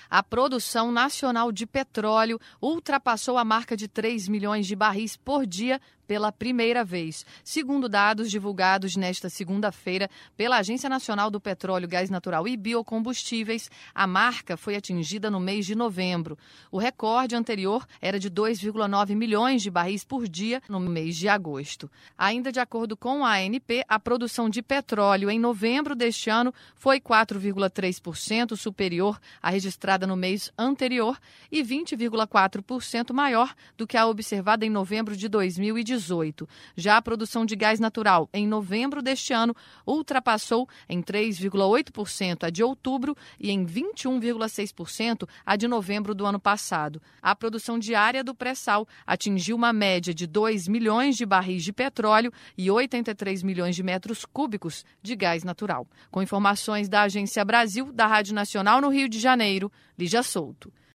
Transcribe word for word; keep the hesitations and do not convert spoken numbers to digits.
A produção nacional de petróleo ultrapassou a marca de três milhões de barris por dia pela primeira vez. Segundo dados divulgados nesta segunda-feira pela Agência Nacional do Petróleo, Gás Natural e Biocombustíveis, a marca foi atingida no mês de novembro. O recorde anterior era de dois vírgula nove milhões de barris por dia no mês de agosto. Ainda de acordo com a A N P, a produção de petróleo em novembro deste ano foi quatro vírgula três por cento superior à registrada no mês anterior e vinte vírgula quatro por cento maior do que a observada em novembro de dois mil e dezoito. Já a produção de gás natural em novembro deste ano ultrapassou em três vírgula oito por cento a de outubro e em vinte e um vírgula seis por cento a de novembro do ano passado. A produção diária do pré-sal atingiu uma média de dois milhões de barris de petróleo e oitenta e três milhões de metros cúbicos de gás natural. Com informações da Agência Brasil, da Rádio Nacional no Rio de Janeiro, Lígia Souto.